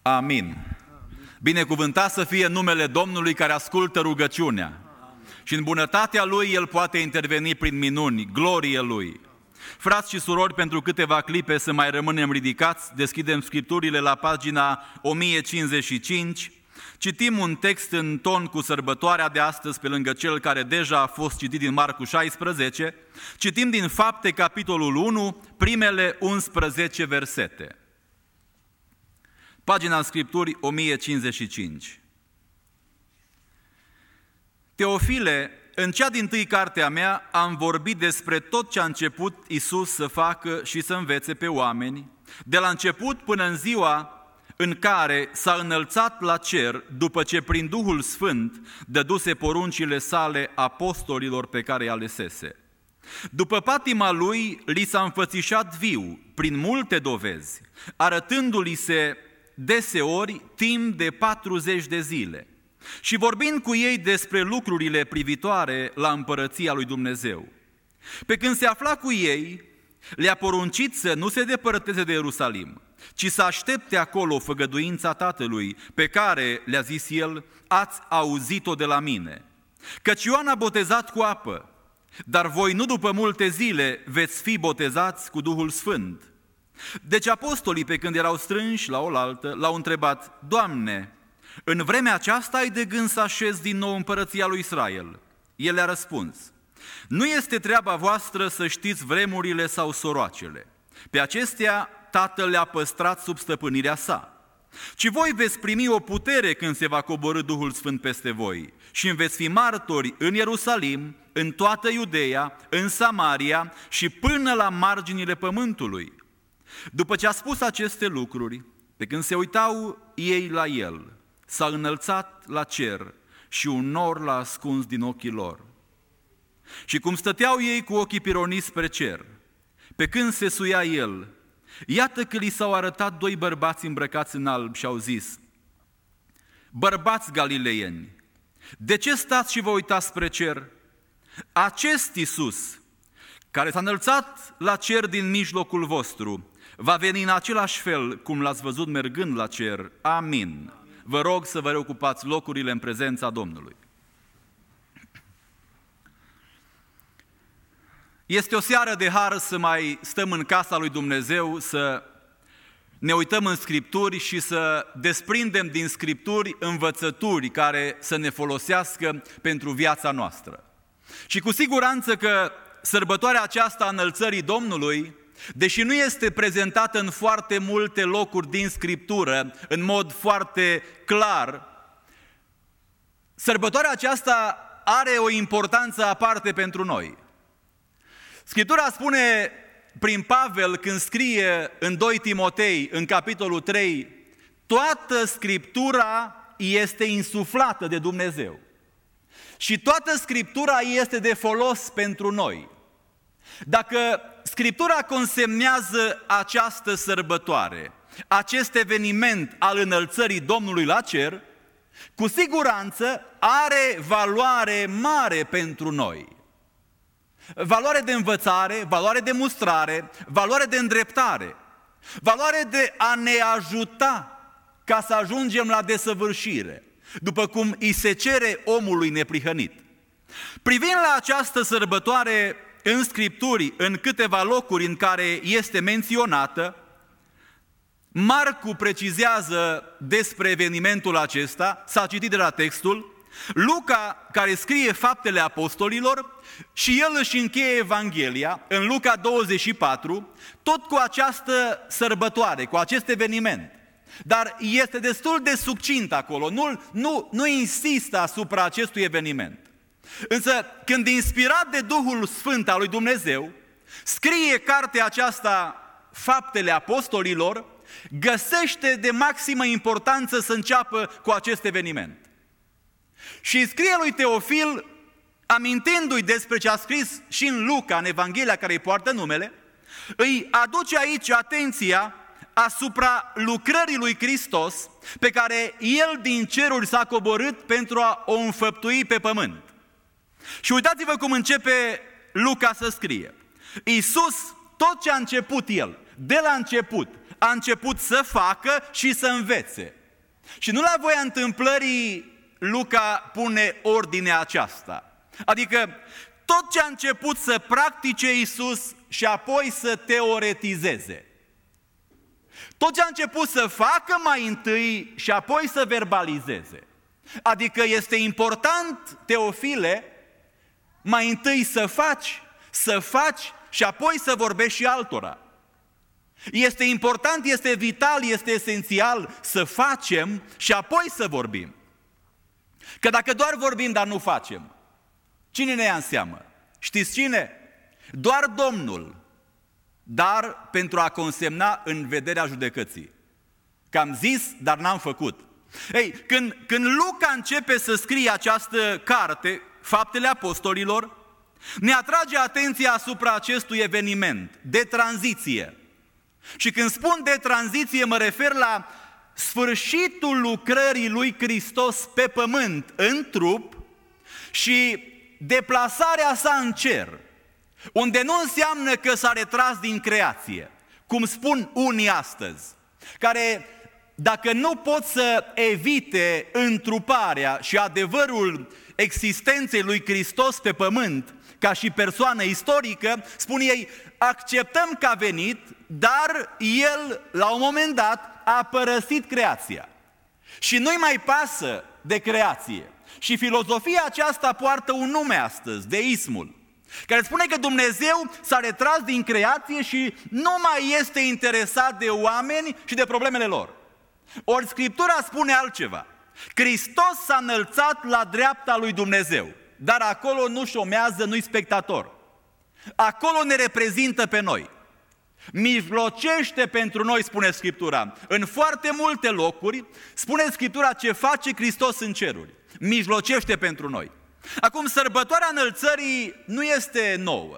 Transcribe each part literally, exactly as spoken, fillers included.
Amin. Binecuvântat să fie numele Domnului care ascultă rugăciunea. Și în bunătatea Lui El poate interveni prin minuni, glorie Lui. Frați și surori, pentru câteva clipe să mai rămânem ridicați, deschidem Scripturile la pagina o mie cincizeci și cinci, citim un text în ton cu sărbătoarea de astăzi, pe lângă cel care deja a fost citit din Marcu șaisprezece, citim din Fapte, capitolul unu, primele unsprezece versete. Pagina Scripturii o mie cincizeci și cinci. Teofile, în cea dintâi carte a mea am vorbit despre tot ce a început Iisus să facă și să învețe pe oameni, de la început până în ziua în care s-a înălțat la cer, după ce prin Duhul Sfânt dăduse poruncile sale apostolilor pe care îi alesese. După patima lui, li s-a înfățișat viu, prin multe dovezi, arătându-li se deseori timp de patruzeci de zile și vorbind cu ei despre lucrurile privitoare la împărăția lui Dumnezeu. Pe când se afla cu ei, le-a poruncit să nu se depărteze de Ierusalim, ci să aștepte acolo făgăduința Tatălui, pe care, le-a zis el, ați auzit-o de la mine. Căci Ioan a botezat cu apă, dar voi nu după multe zile veți fi botezați cu Duhul Sfânt. Deci apostolii, pe când erau strânși la oaltă, l-au întrebat: Doamne, în vremea aceasta ai de gând să așezi din nou împărăția lui Israel? El le-a răspuns: nu este treaba voastră să știți vremurile sau soroacele. Pe acestea Tatăl le-a păstrat sub stăpânirea sa. Ci voi veți primi o putere când se va coborî Duhul Sfânt peste voi și îmi veți fi martori în Ierusalim, în toată Iudeea, în Samaria și până la marginile pământului. După ce a spus aceste lucruri, pe când se uitau ei la el, s-a înălțat la cer și un nor l-a ascuns din ochii lor. Și cum stăteau ei cu ochii pironiți spre cer, pe când se suia el, iată că li s-au arătat doi bărbați îmbrăcați în alb și au zis: bărbați galileieni, de ce stați și vă uitați spre cer? Acest Iisus, care s-a înălțat la cer din mijlocul vostru, va veni în același fel cum l-ați văzut mergând la cer. Amin. Vă rog să vă reocupați locurile în prezența Domnului. Este o seară de har să mai stăm în casa lui Dumnezeu, să ne uităm în Scripturi și să desprindem din Scripturi învățături care să ne folosească pentru viața noastră. Și cu siguranță că sărbătoarea aceasta a înălțării Domnului, deși nu este prezentată în foarte multe locuri din Scriptură, în mod foarte clar, sărbătoarea aceasta are o importanță aparte pentru noi. Scriptura spune prin Pavel, când scrie în doi Timotei, în capitolul trei, toată Scriptura este insuflată de Dumnezeu. Și toată Scriptura este de folos pentru noi. Dacă Scriptura consemnează această sărbătoare, acest eveniment al înălțării Domnului la cer, cu siguranță are valoare mare pentru noi. Valoare de învățare, valoare de mustrare, valoare de îndreptare, valoare de a ne ajuta ca să ajungem la desăvârșire, după cum îi se cere omului neprihănit. Privind la această sărbătoare în Scripturi, în câteva locuri în care este menționată, Marcu precizează despre evenimentul acesta, s-a citit de la textul, Luca, care scrie Faptele Apostolilor, și el își încheie Evanghelia în Luca douăzeci și patru, tot cu această sărbătoare, cu acest eveniment. Dar este destul de succint acolo, nu, nu, nu insistă asupra acestui eveniment. Însă, când inspirat de Duhul Sfânt al lui Dumnezeu, scrie cartea aceasta, Faptele Apostolilor, găsește de maximă importanță să înceapă cu acest eveniment. Și scrie lui Teofil, amintindu-i despre ce a scris și în Luca, în Evanghelia care îi poartă numele, îi aduce aici atenția asupra lucrării lui Hristos, pe care El din ceruri s-a coborât pentru a o înfăptui pe pământ. Și uitați-vă cum începe Luca să scrie. Iisus, tot ce a început El, de la început, a început să facă și să învețe. Și nu la voia întâmplării Luca pune ordinea aceasta. Adică tot ce a început să practice Iisus și apoi să teoretizeze. Tot ce a început să facă mai întâi și apoi să verbalizeze. Adică este important, Teofile, mai întâi să faci, să faci și apoi să vorbești și altora. Este important, este vital, este esențial să facem și apoi să vorbim. Că dacă doar vorbim, dar nu facem, cine ne ia în seamă? Știți cine? Doar Domnul, dar pentru a consemna în vederea judecății. Că am zis, dar n-am făcut. Ei, când, când Luca începe să scrie această carte, Faptele Apostolilor, ne atrage atenția asupra acestui eveniment de tranziție. Și când spun de tranziție, mă refer la sfârșitul lucrării lui Hristos pe pământ, în trup, și deplasarea sa în cer, unde nu înseamnă că s-a retras din creație, cum spun unii astăzi, care dacă nu pot să evite întruparea și adevărul existenței lui Hristos pe pământ, ca și persoană istorică, spun ei, acceptăm că a venit, dar El, la un moment dat, a părăsit creația. Și nu-i mai pasă de creație. Și filozofia aceasta poartă un nume astăzi, deismul, care spune că Dumnezeu s-a retras din creație și nu mai este interesat de oameni și de problemele lor. Ori Scriptura spune altceva. Hristos s-a înălțat la dreapta lui Dumnezeu, dar acolo nu șomează, nu-i spectator. Acolo ne reprezintă pe noi. Mijlocește pentru noi, spune Scriptura. În foarte multe locuri spune Scriptura ce face Hristos în ceruri. Mijlocește pentru noi. Acum, sărbătoarea înălțării nu este nouă.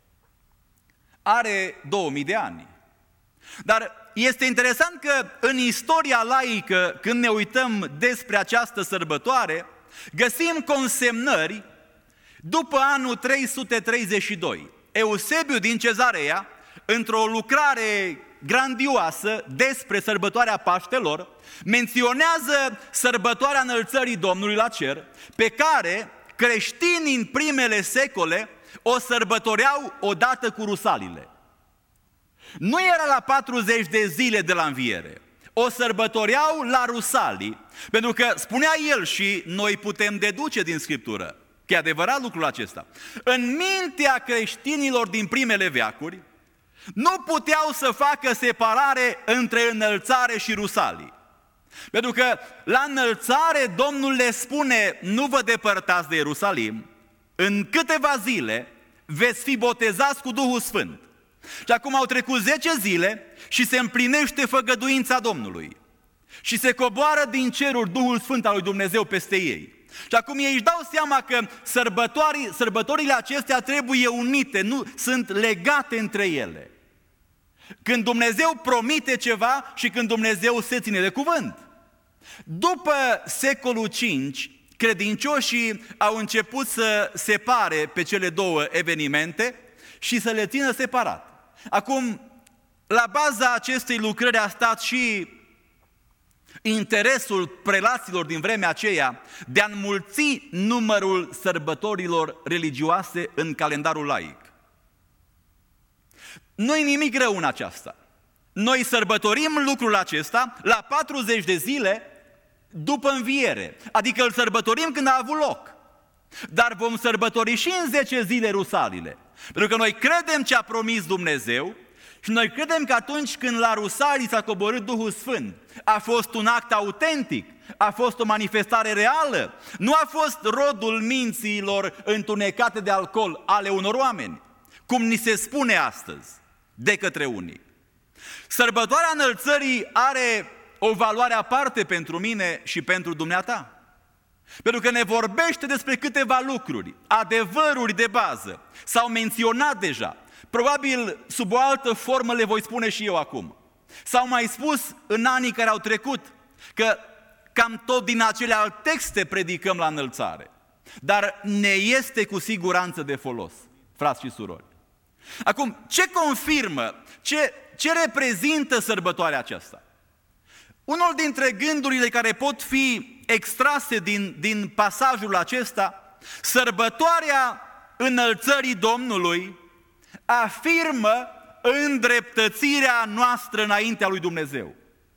Are două mii de ani. Dar este interesant că în istoria laică, când ne uităm despre această sărbătoare, găsim consemnări după anul trei sute treizeci și doi. Eusebiu din Cezarea, într-o lucrare grandioasă despre sărbătoarea Paștelor, menționează sărbătoarea înălțării Domnului la cer, pe care creștinii în primele secole o sărbătoreau odată cu rusalile. Nu era la patruzeci de zile de la înviere, o sărbătoreau la rusalii, pentru că spunea el și noi putem deduce din Scriptură, că e adevărat lucrul acesta. În mintea creștinilor din primele veacuri, nu puteau să facă separare între înălțare și rusalii. Pentru că la înălțare Domnul le spune, nu vă depărtați de Ierusalim, în câteva zile veți fi botezați cu Duhul Sfânt. Și acum au trecut zece zile și se împlinește făgăduința Domnului. Și se coboară din ceruri Duhul Sfânt al lui Dumnezeu peste ei. Și acum ei își dau seama că sărbătorile acestea trebuie unite, nu sunt legate între ele. Când Dumnezeu promite ceva și când Dumnezeu se ține de cuvânt. După secolul cinci, credincioșii au început să separe pe cele două evenimente și să le țină separat. Acum, la baza acestei lucrări a stat și interesul prelaților din vremea aceea de a înmulți numărul sărbătorilor religioase în calendarul laic. Nu-i nimic rău în aceasta. Noi sărbătorim lucrul acesta la patruzeci de zile după înviere, adică îl sărbătorim când a avut loc. Dar vom sărbători și în zece zile rusalile, pentru că noi credem ce a promis Dumnezeu și noi credem că atunci când la rusalii s-a coborât Duhul Sfânt, a fost un act autentic, a fost o manifestare reală, nu a fost rodul minților întunecate de alcool ale unor oameni, cum ni se spune astăzi de către unii. Sărbătoarea înălțării are o valoare aparte pentru mine și pentru dumneata. Pentru că ne vorbește despre câteva lucruri, adevăruri de bază, s-au menționat deja. Probabil sub o altă formă le voi spune și eu acum. S-au mai spus în anii care au trecut că cam tot din acele alte texte predicăm la înălțare. Dar ne este cu siguranță de folos, frați și surori. Acum, ce confirmă, ce, ce reprezintă sărbătoarea aceasta? Unul dintre gândurile care pot fi extrase din, din pasajul acesta, sărbătoarea înălțării Domnului afirmă îndreptățirea noastră înaintea lui Dumnezeu.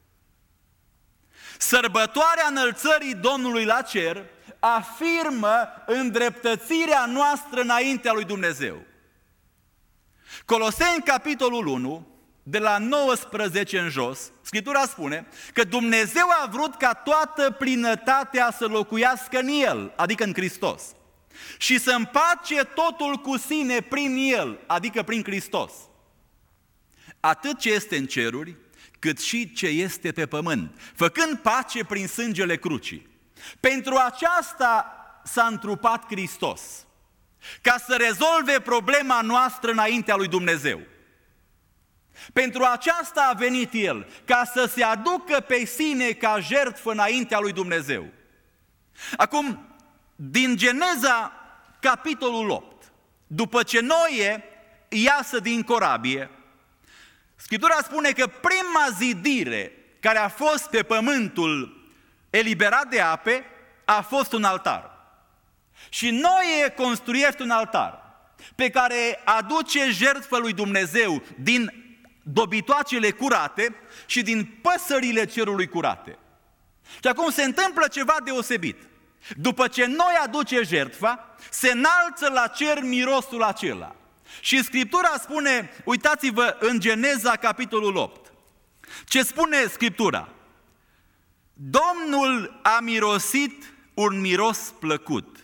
Sărbătoarea înălțării Domnului la cer afirmă îndreptățirea noastră înaintea lui Dumnezeu. Coloseni, capitolul unu, de la nouăsprezece în jos, Scriptura spune că Dumnezeu a vrut ca toată plinătatea să locuiască în El, adică în Hristos, și să împace totul cu sine prin El, adică prin Hristos. Atât ce este în ceruri, cât și ce este pe pământ, făcând pace prin sângele crucii. Pentru aceasta s-a întrupat Hristos, ca să rezolve problema noastră înaintea lui Dumnezeu. Pentru aceasta a venit El, ca să se aducă pe sine ca jertfă înaintea lui Dumnezeu. Acum, din Geneza, capitolul opt, după ce Noe iasă din corabie, Scriptura spune că prima zidire care a fost pe pământul eliberat de ape a fost un altar. Și Noe construiește un altar pe care aduce jertfă lui Dumnezeu din dobitoacele curate și din păsările cerului curate. Și acum se întâmplă ceva deosebit. După ce Noe aduce jertfa, se înalță la cer mirosul acela. Și Scriptura spune, uitați-vă în Geneza, capitolul opt, ce spune Scriptura? Domnul a mirosit un miros plăcut.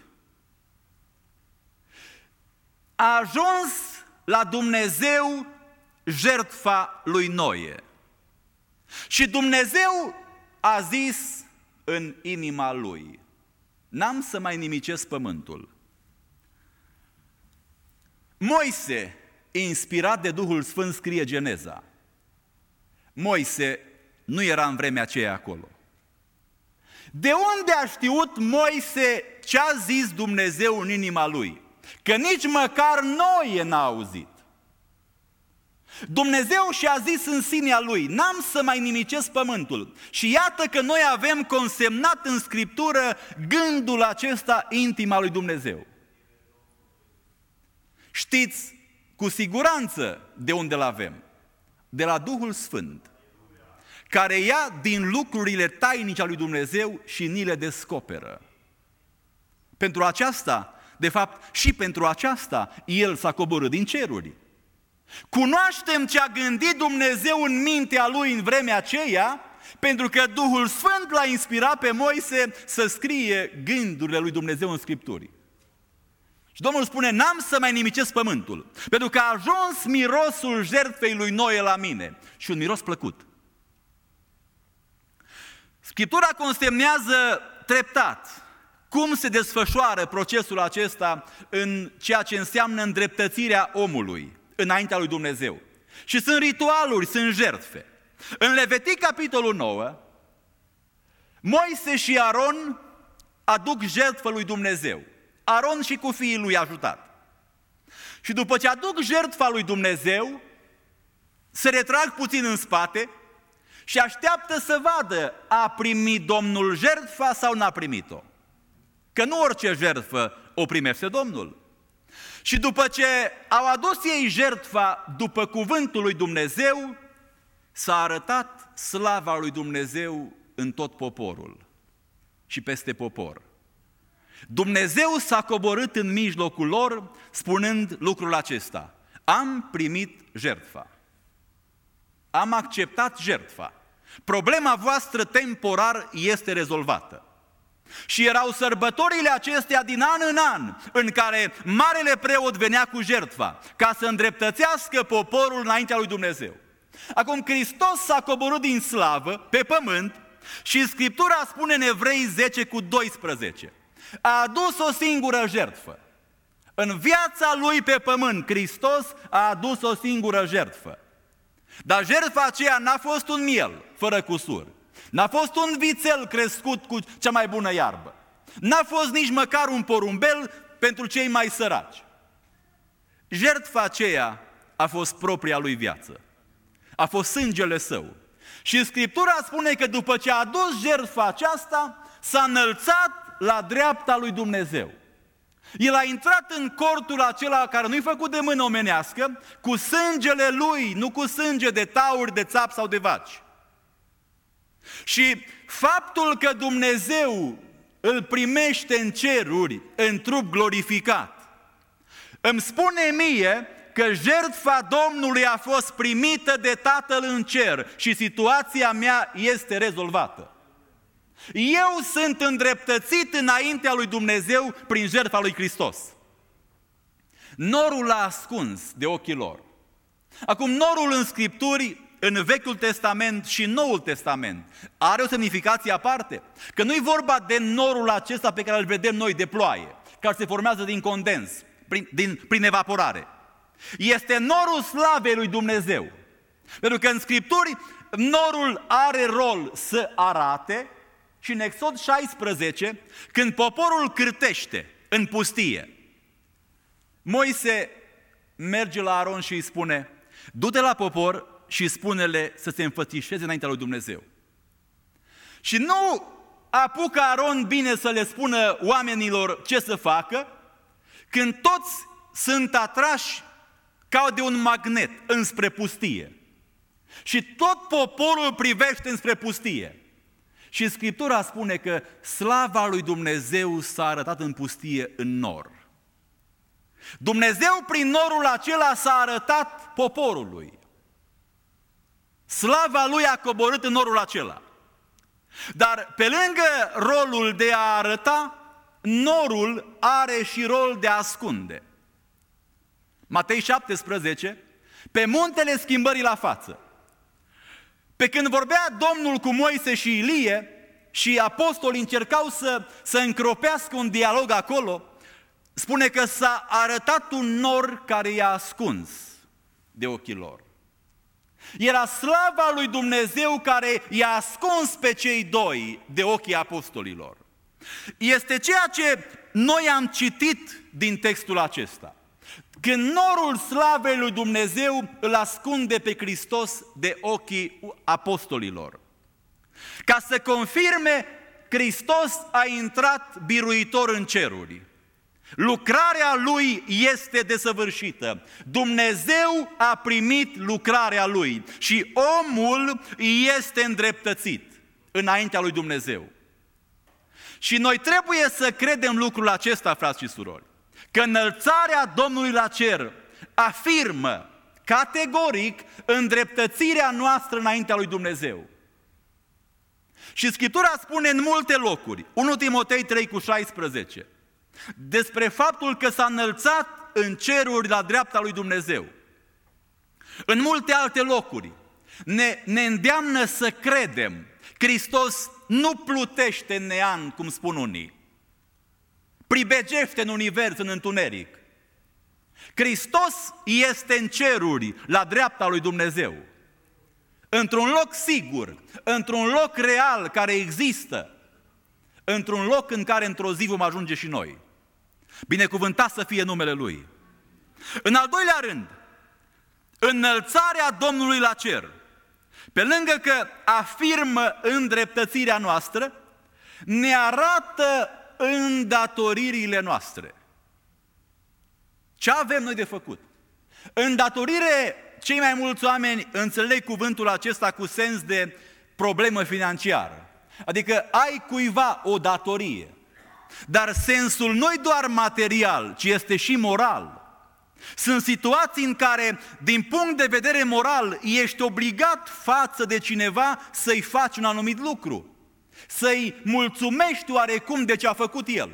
A ajuns la Dumnezeu jertfa lui Noe. Și Dumnezeu a zis în inima lui, n-am să mai nimicesc pământul. Moise, inspirat de Duhul Sfânt, scrie Geneza. Moise nu era în vremea aceea acolo. De unde a știut Moise ce a zis Dumnezeu în inima lui? Că nici măcar Noe n-a auzit. Dumnezeu și-a zis în sinea lui, n-am să mai nimicesc pământul. Și iată că noi avem consemnat în Scriptură gândul acesta intim al lui Dumnezeu. Știți cu siguranță de unde îl avem? De la Duhul Sfânt, care ia din lucrurile tainice ale lui Dumnezeu și ni le descoperă. Pentru aceasta, de fapt, și pentru aceasta, El s-a coborât din ceruri. Cunoaștem ce a gândit Dumnezeu în mintea Lui în vremea aceea, pentru că Duhul Sfânt l-a inspirat pe Moise să scrie gândurile lui Dumnezeu în Scripturi. Și Domnul spune, n-am să mai nimicesc pământul, pentru că a ajuns mirosul jertfei lui Noe la mine. Și un miros plăcut. Scriptura consemnează treptat cum se desfășoară procesul acesta în ceea ce înseamnă îndreptățirea omului înaintea lui Dumnezeu. Și sunt ritualuri, sunt jertfe. În Levitic, capitolul nouă, Moise și Aron aduc jertfă lui Dumnezeu. Aron și cu fiii lui ajutat. Și după ce aduc jertfa lui Dumnezeu, se retrag puțin în spate și așteaptă să vadă, a primit Domnul jertfa sau n-a primit-o. Că nu orice jertfă o primește Domnul. Și după ce au adus ei jertfa după cuvântul lui Dumnezeu, s-a arătat slava lui Dumnezeu în tot poporul și peste popor. Dumnezeu s-a coborât în mijlocul lor spunând lucrul acesta: am primit jertfa, am acceptat jertfa, problema voastră temporar este rezolvată. Și erau sărbătorile acestea din an în an, în care marele preot venea cu jertfa, ca să îndreptățească poporul înaintea lui Dumnezeu. Acum Hristos s-a coborât din slavă pe pământ și Scriptura spune în Evrei zece cu doisprezece: a adus o singură jertfă. În viața lui pe pământ, Hristos a adus o singură jertfă. Dar jertfa aceea n-a fost un miel fără cusur, n-a fost un vițel crescut cu cea mai bună iarbă, n-a fost nici măcar un porumbel pentru cei mai săraci. Jertfa aceea a fost propria lui viață. A fost sângele Său. Și Scriptura spune că după ce a adus jertfa aceasta, s-a înălțat la dreapta lui Dumnezeu. El a intrat în cortul acela care nu-i făcut de mână omenească, cu sângele Lui, nu cu sânge de tauri, de țap sau de vaci. Și faptul că Dumnezeu îl primește în ceruri, în trup glorificat, îmi spune mie că jertfa Domnului a fost primită de Tatăl în cer și situația mea este rezolvată. Eu sunt îndreptățit înaintea lui Dumnezeu prin jertfa lui Hristos. Norul l-a ascuns de ochii lor. Acum, norul în Scripturi, în Vechiul Testament și Noul Testament, are o semnificație aparte. Că nu-i vorba de norul acesta pe care îl vedem noi de ploaie, care se formează din condens, prin, din, prin evaporare. Este norul slavei lui Dumnezeu. Pentru că în Scripturi norul are rol să arate. Și în Exod șaisprezece, când poporul cârtește în pustie, Moise merge la Aron și îi spune: du-te la popor și spune-le să se înfățișeze înaintea lui Dumnezeu. Și nu apucă Aron bine să le spună oamenilor ce să facă, când toți sunt atrași ca de un magnet înspre pustie. Și tot poporul privește înspre pustie. Și Scriptura spune că slava lui Dumnezeu s-a arătat în pustie în nor. Dumnezeu prin norul acela s-a arătat poporului. Slava lui a coborât în norul acela. Dar pe lângă rolul de a arăta, norul are și rol de a ascunde. Matei șaptesprezece, pe muntele schimbării la față. Pe când vorbea Domnul cu Moise și Ilie și apostolii încercau să, să încropească un dialog acolo, spune că s-a arătat un nor care i-a ascuns de ochii lor. Era slava lui Dumnezeu care i-a ascuns pe cei doi de ochii apostolilor. Este ceea ce noi am citit din textul acesta. Când norul slavei lui Dumnezeu îl ascunde pe Hristos de ochii apostolilor. Ca să confirme, Hristos a intrat biruitor în ceruri. Lucrarea Lui este desăvârșită. Dumnezeu a primit lucrarea Lui și omul este îndreptățit înaintea lui Dumnezeu. Și noi trebuie să credem lucrul acesta, frați și surori, că înălțarea Domnului la cer afirmă categoric îndreptățirea noastră înaintea lui Dumnezeu. Și Scriptura spune în multe locuri, unu Timotei trei cu șaisprezece, despre faptul că s-a înălțat în ceruri la dreapta lui Dumnezeu. În multe alte locuri ne, ne îndeamnă să credem. Hristos nu plutește în nean, cum spun unii, pribegește în univers, în întuneric. Hristos este în ceruri, la dreapta lui Dumnezeu. Într-un loc sigur, într-un loc real care există, într-un loc în care într-o zi vom ajunge și noi. Binecuvântat să fie numele Lui. În al doilea rând, înălțarea Domnului la cer, pe lângă că afirmă îndreptățirea noastră, ne arată îndatoririle noastre. Ce avem noi de făcut? Îndatorire, cei mai mulți oameni înțeleg cuvântul acesta cu sens de problemă financiară. Adică ai cuiva o datorie. Dar sensul nu-i doar material, ci este și moral. Sunt situații în care, din punct de vedere moral, ești obligat față de cineva să-i faci un anumit lucru, să-i mulțumești oarecum de ce a făcut el.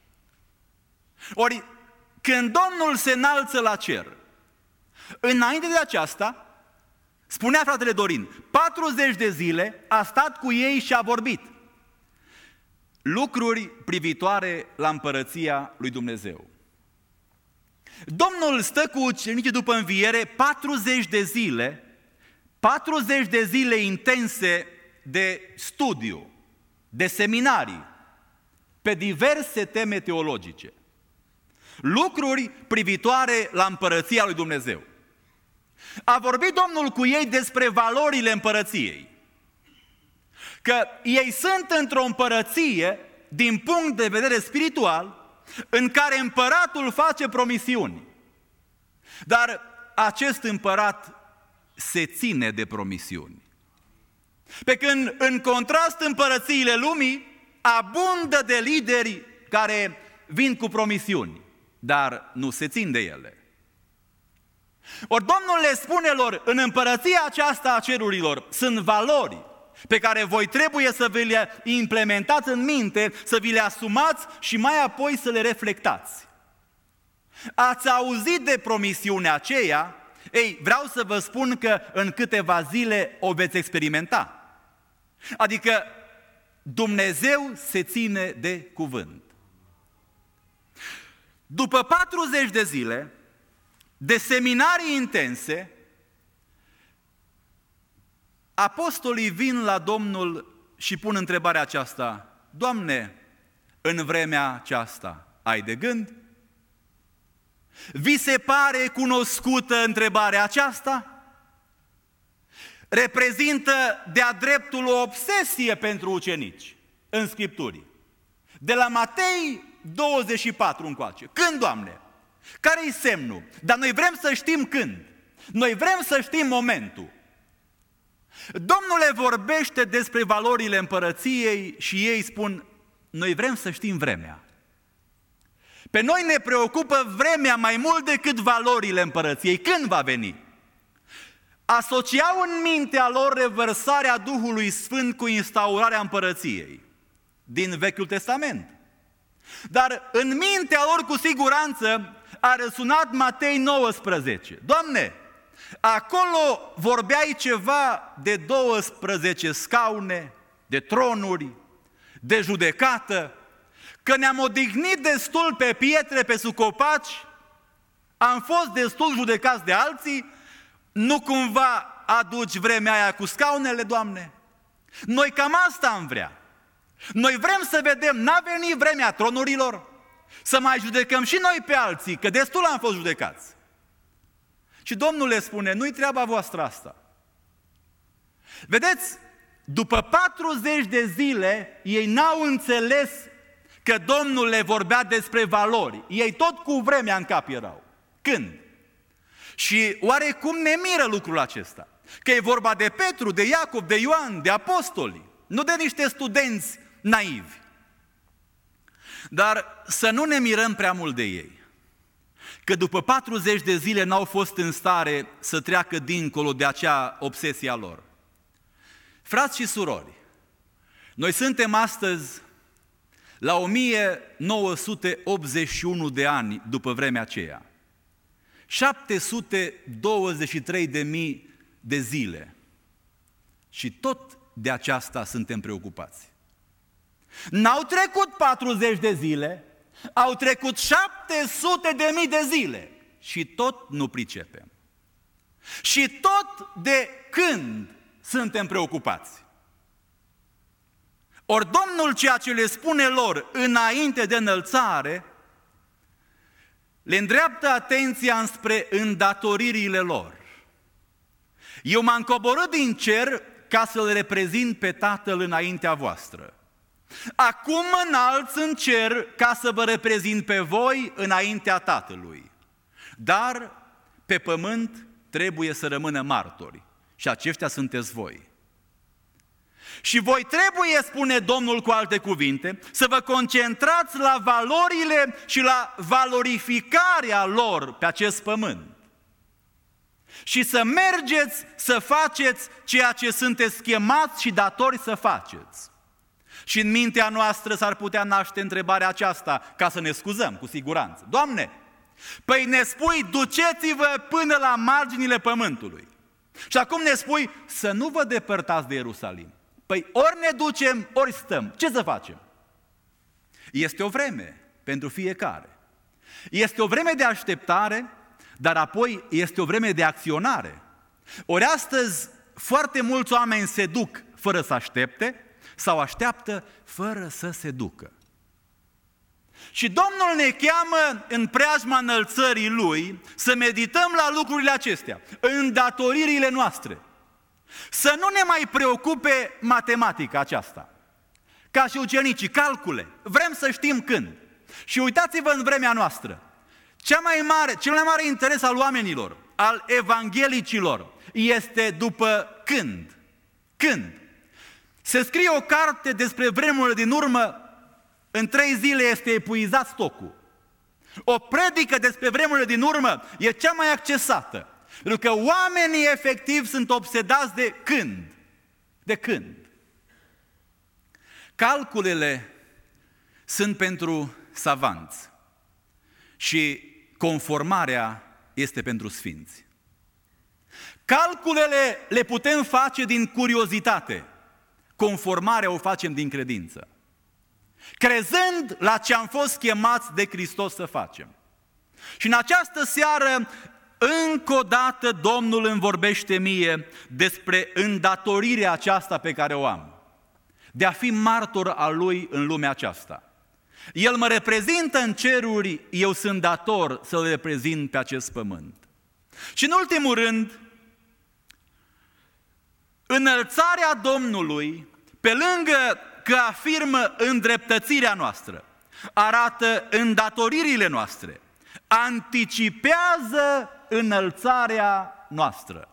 Ori, când Domnul se înalță la cer, înainte de aceasta, spunea fratele Dorin, patruzeci de zile a stat cu ei și a vorbit lucruri privitoare la împărăția lui Dumnezeu. Domnul stă cu ucenicii după înviere patruzeci de zile, patruzeci de zile intense de studiu, de seminarii, pe diverse teme teologice. Lucruri privitoare la împărăția lui Dumnezeu. A vorbit Domnul cu ei despre valorile împărăției. Că ei sunt într-o împărăție, din punct de vedere spiritual, în care împăratul face promisiuni. Dar acest împărat se ține de promisiuni. Pe când, în contrast, împărățiile lumii abundă de lideri care vin cu promisiuni, dar nu se țin de ele. Ori Domnul le spune lor, în împărăția aceasta a cerurilor sunt valori pe care voi trebuie să vi le implementați în minte, să vi le asumați și mai apoi să le reflectați. Ați auzit de promisiunea aceea? Ei, vreau să vă spun că în câteva zile o veți experimenta. Adică Dumnezeu se ține de cuvânt. După patruzeci de zile de seminarii intense, apostolii vin la Domnul și pun întrebarea aceasta: Doamne, în vremea aceasta ai de gând? Vi se pare cunoscută întrebarea aceasta? Reprezintă de-a dreptul o obsesie pentru ucenici în Scripturi. De la Matei douăzeci și patru încoace. Când, Doamne? Care-i semnul? Dar noi vrem să știm când. Noi vrem să știm momentul. Domnul le vorbește despre valorile împărăției și ei spun: noi vrem să știm vremea. Pe noi ne preocupă vremea mai mult decât valorile împărăției. Când va veni? Asociau în mintea lor revărsarea Duhului Sfânt cu instaurarea împărăției din Vechiul Testament. Dar în mintea lor cu siguranță a răsunat Matei nouăsprezece. Doamne, acolo vorbeai ceva de douăsprezece scaune, de tronuri, de judecată, că ne-am odihnit destul pe pietre, pe sucopaci, am fost destul judecați de alții, nu cumva aduci vremea aia cu scaunele, Doamne? Noi cam asta am vrea. Noi vrem să vedem, n-a venit vremea tronurilor, să mai judecăm și noi pe alții, că destul am fost judecați. Și Domnul le spune: nu-i treaba voastră asta. Vedeți, după patruzeci de zile, ei n-au înțeles că Domnul le vorbea despre valori. Ei tot cu vremea în cap erau. Când? Și oarecum ne miră lucrul acesta. Că e vorba de Petru, de Iacov, de Ioan, de apostoli, nu de niște studenți naivi. Dar să nu ne mirăm prea mult de ei. Că după patruzeci de zile n-au fost în stare să treacă dincolo de acea obsesie a lor. Frați și surori, noi suntem astăzi la o mie nouă sute optzeci și unu de ani după vremea aceea. șapte sute douăzeci și trei de mii de zile. Și tot de aceasta suntem preocupați. N-au trecut patruzeci de zile, au trecut șapte sute de mii de zile și tot nu pricepem. Și tot de când suntem preocupați. Ori Domnul ceea ce le spune lor înainte de înălțare, le îndreaptă atenția înspre îndatoririle lor. Eu m-am coborât din cer ca să-L reprezint pe Tatăl înaintea voastră. Acum mă înalț în cer ca să vă reprezint pe voi înaintea Tatălui. Dar pe pământ trebuie să rămână martori și aceștia sunteți voi. Și voi trebuie, spune Domnul cu alte cuvinte, să vă concentrați la valorile și la valorificarea lor pe acest pământ. Și să mergeți să faceți ceea ce sunteți chemați și datori să faceți. Și în mintea noastră s-ar putea naște întrebarea aceasta, ca să ne scuzăm, cu siguranță. Doamne, păi ne spui, duceți-vă până la marginile pământului. Și acum ne spui să nu vă depărtați de Ierusalim. Păi ori ne ducem, ori stăm. Ce să facem? Este o vreme pentru fiecare. Este o vreme de așteptare, dar apoi este o vreme de acționare. Ori astăzi foarte mulți oameni se duc fără să aștepte sau așteaptă fără să se ducă. Și Domnul ne cheamă în preajma înălțării Lui să medităm la lucrurile acestea, îndatoririle noastre. Să nu ne mai preocupe matematica aceasta. Ca și ucenicii, calcule, vrem să știm când. Și uitați-vă în vremea noastră, cea mai mare, cel mai mare interes al oamenilor, al evanghelicilor, este după când. Când? Se scrie o carte despre vremurile din urmă, în trei zile este epuizat stocul. O predică despre vremurile din urmă e cea mai accesată, pentru că oamenii efectiv sunt obsedați de când. De când? Calculele sunt pentru savanți și conformarea este pentru sfinți. Calculele le putem face din curiozitate, conformarea o facem din credință, crezând la ce am fost chemați de Hristos să facem. Și în această seară, încă o dată, Domnul îmi vorbește mie despre îndatorirea aceasta pe care o am, de a fi martor al Lui în lumea aceasta. El mă reprezintă în ceruri, eu sunt dator să-L reprezint pe acest pământ. Și în ultimul rând, înălțarea Domnului, pe lângă că afirmă îndreptățirea noastră, arată îndatoririle noastre, anticipează înălțarea noastră.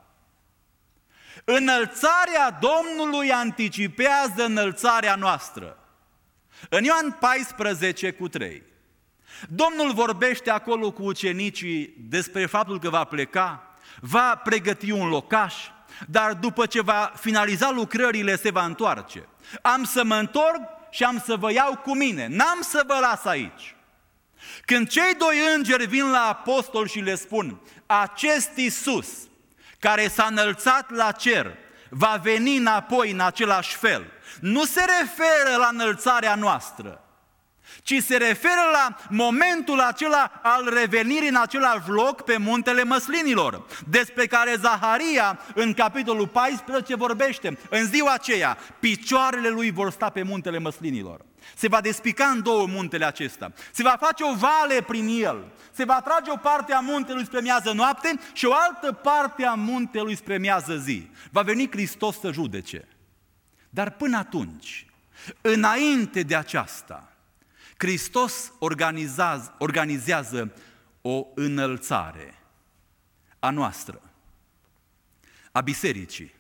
Înălțarea Domnului anticipează înălțarea noastră. În Ioan paisprezece cu trei, Domnul vorbește acolo cu ucenicii despre faptul că va pleca, va pregăti un locaș, dar după ce va finaliza lucrările se va întoarce. Am să mă întorc și am să vă iau cu mine, n-am să vă las aici. Când cei doi îngeri vin la apostol și le spun, acest Iisus care s-a înălțat la cer va veni înapoi în același fel, nu se referă la înălțarea noastră, ci se referă la momentul acela al revenirii în același loc pe muntele Măslinilor, despre care Zaharia în capitolul paisprezece vorbește. În ziua aceea, picioarele lui vor sta pe muntele Măslinilor. Se va despica în două muntele acesta, se va face o vale prin el, se va trage o parte a muntelui spre miază noapte și o altă parte a muntelui spre miază zi. Va veni Hristos să judece. Dar până atunci, înainte de aceasta, Hristos organizează, organizează o înălțare a noastră, a bisericii.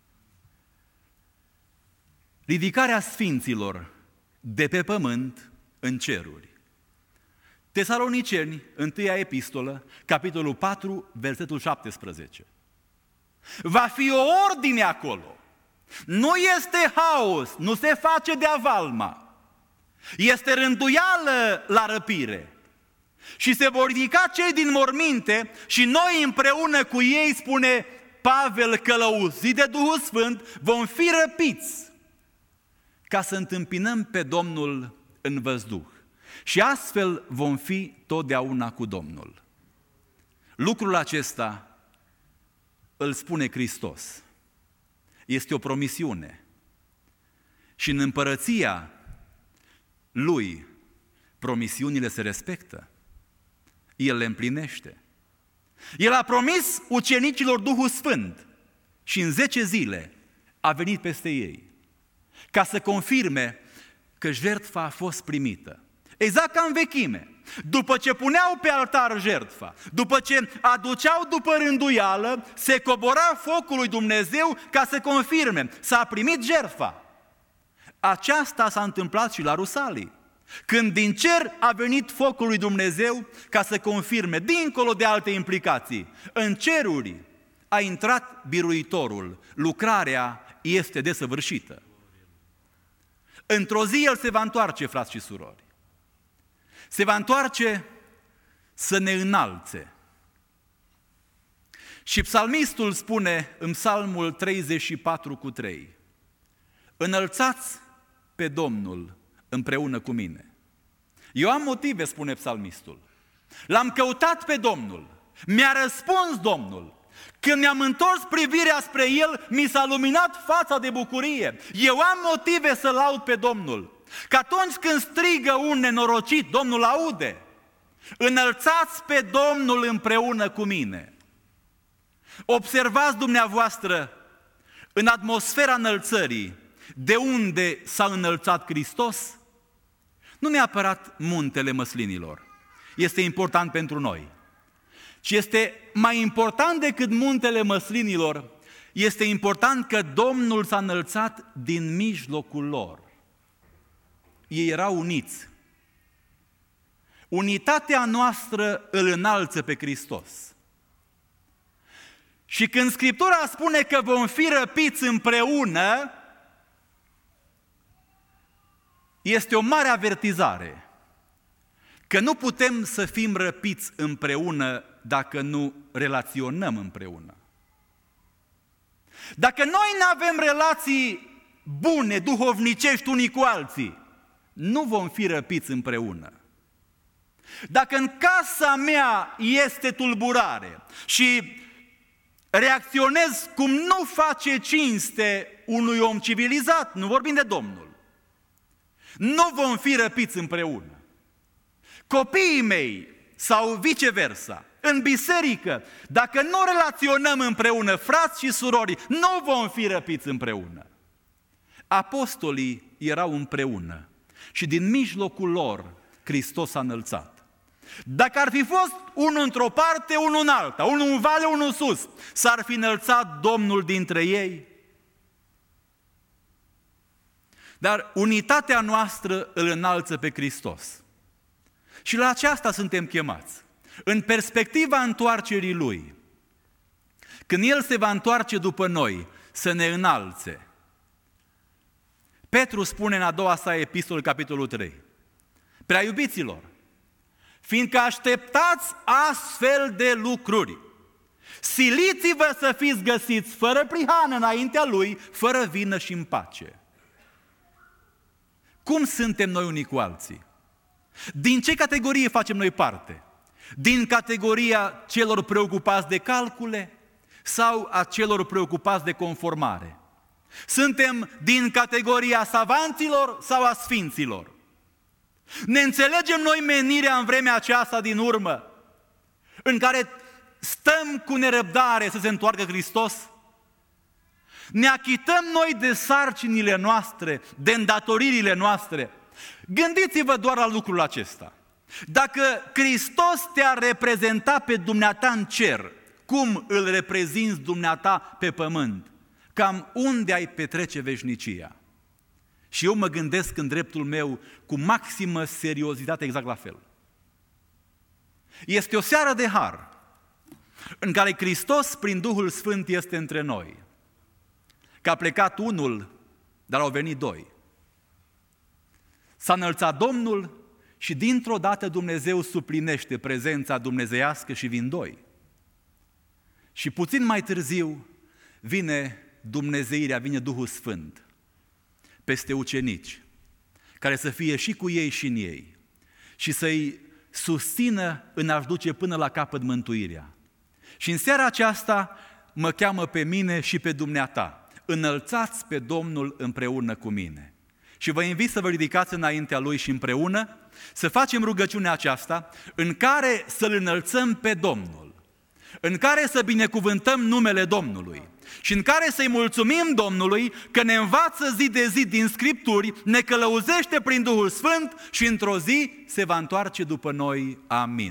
Ridicarea sfinților de pe pământ în ceruri. Tesaloniceni, întâia epistolă, capitolul patru, versetul șaptesprezece. Va fi o ordine acolo. Nu este haos, nu se face de avalma. Este rânduială la răpire. Și se vor ridica cei din morminte și noi împreună cu ei, spune Pavel, călăuzit de Duhul Sfânt, vom fi răpiți ca să întâmpinăm pe Domnul în văzduh. Și astfel vom fi totdeauna cu Domnul. Lucrul acesta îl spune Hristos. Este o promisiune. Și în împărăția Lui, promisiunile se respectă. El le împlinește. El a promis ucenicilor Duhul Sfânt și în zece zile a venit peste ei ca să confirme că jertfa a fost primită. Exact ca în vechime. După ce puneau pe altar jertfa, după ce aduceau după rânduială, se cobora focul lui Dumnezeu ca să confirme. S-a primit jertfa. Aceasta s-a întâmplat și la Rusalii, când din cer a venit focul lui Dumnezeu ca să confirme, dincolo de alte implicații, în ceruri a intrat biruitorul, lucrarea este desăvârșită. Într-o zi El se va întoarce, frați și surori. Se va întoarce să ne înalțe. Și psalmistul spune în Psalmul treizeci și patru cu trei, înălțați pe Domnul împreună cu mine. Eu am motive, spune psalmistul. L-am căutat pe Domnul, mi-a răspuns Domnul. Când mi-am întors privirea spre El, mi s-a luminat fața de bucurie. Eu am motive să laud pe Domnul. Că atunci când strigă un nenorocit, Domnul aude. Înălțați pe Domnul împreună cu mine. Observați dumneavoastră în atmosfera înălțării de unde s-a înălțat Hristos. Nu neapărat muntele măslinilor. Este important pentru noi. ci este mai important decât muntele măslinilor, este important că Domnul s-a înălțat din mijlocul lor. Ei erau uniți. Unitatea noastră îl înalță pe Hristos. Și când Scriptura spune că vom fi răpiți împreună, este o mare avertizare că nu putem să fim răpiți împreună dacă nu relaționăm împreună. Dacă noi nu avem relații bune, duhovnicești unii cu alții, nu vom fi răpiți împreună. Dacă în casa mea este tulburare și reacționez cum nu face cinste unui om civilizat, nu vorbim de Domnul, nu vom fi răpiți împreună. Copiii mei sau viceversa, în biserică, dacă nu relaționăm împreună, frați și surori, nu vom fi răpiți împreună. Apostolii erau împreună și din mijlocul lor Hristos s-a înălțat. Dacă ar fi fost unul într-o parte, unul în alta, unul în vale, unul în sus, s-ar fi înălțat Domnul dintre ei. Dar unitatea noastră îl înalță pe Hristos. Și la aceasta suntem chemați. În perspectiva întoarcerii Lui, când El se va întoarce după noi, să ne înalțe. Petru spune în a doua sa epistolă, capitolul trei, prea iubiților, fiindcă așteptați astfel de lucruri, siliți-vă să fiți găsiți fără prihană înaintea Lui, fără vină și în pace. Cum suntem noi unii cu alții? Din ce categorie facem noi parte? Din categoria celor preocupați de calcule sau a celor preocupați de conformare? Suntem din categoria savanților sau a sfinților? Ne înțelegem noi menirea în vremea aceasta din urmă, în care stăm cu nerăbdare să se întoarcă Hristos? Ne achităm noi de sarcinile noastre, de îndatoririle noastre? Gândiți-vă doar la lucrul acesta. Dacă Hristos te-ar reprezenta pe dumneata în cer, cum îl reprezinți dumneata pe pământ? Cam unde ai petrece veșnicia? Și eu mă gândesc în dreptul meu cu maximă seriozitate exact la fel. Este o seară de har în care Hristos prin Duhul Sfânt este între noi. Că a plecat unul, dar au venit doi. S-a înălțat Domnul și dintr-o dată Dumnezeu suplinește prezența dumnezeiască și vin doi. Și puțin mai târziu vine Dumnezeirea, vine Duhul Sfânt peste ucenici, care să fie și cu ei și în ei și să-i susțină în a-și duce până la capăt mântuirea. Și în seara aceasta mă cheamă pe mine și pe dumneata: înălțați pe Domnul împreună cu mine. Și vă invit să vă ridicați înaintea Lui și împreună să facem rugăciunea aceasta în care să-L înălțăm pe Domnul, în care să binecuvântăm numele Domnului și în care să-i mulțumim Domnului că ne învață zi de zi din Scripturi, ne călăuzește prin Duhul Sfânt și într-o zi se va întoarce după noi. Amin.